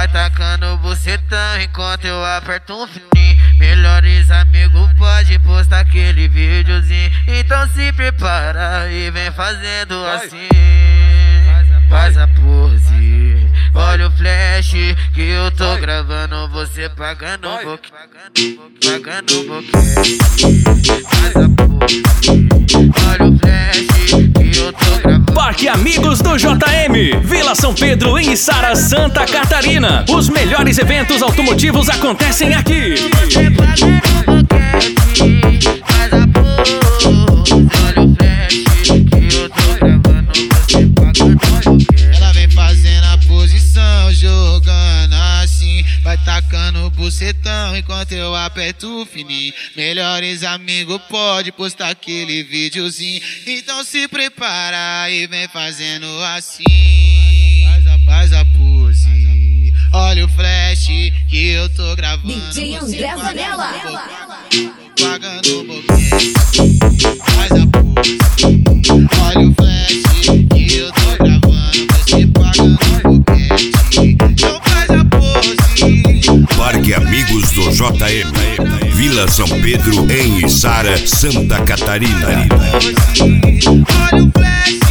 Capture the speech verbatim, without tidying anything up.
vai tacando bucetão enquanto eu aperto um fininho. Melhores amigos pode postar aquele videozinho. Então se prepara e vem fazendo assim. Faz a pose, olha o flash que eu tô gravando. Você pagando um pouquinho, pagando um pouquinho. Faz a pose, olha o flash que eu tô gravando. Parque Amigos do J M, Vila São Pedro, em Içara, Santa Catarina. Os melhores eventos automotivos acontecem aqui. Você pagando um pouquinho, faz a pose, olha o flash que eu tô gravando. Você pagando um pouquinho. Ela vem fazendo a posição, jogando assim, vai tacando o bucetão enquanto eu aperto o fininho. Melhores amigos pode postar aquele videozinho. Então se prepara e vem fazendo assim. Faz a, faz a pose, olha o flash que eu tô gravando. D J André Zanella, pagando um pouquinho. Faz a pose, olha o flash que eu tô gravando. Você pagando um pouquinho. Então faz a pose. Parque Amigos do J M, Vila São Pedro, em Içara, Santa Catarina. Olha o flash.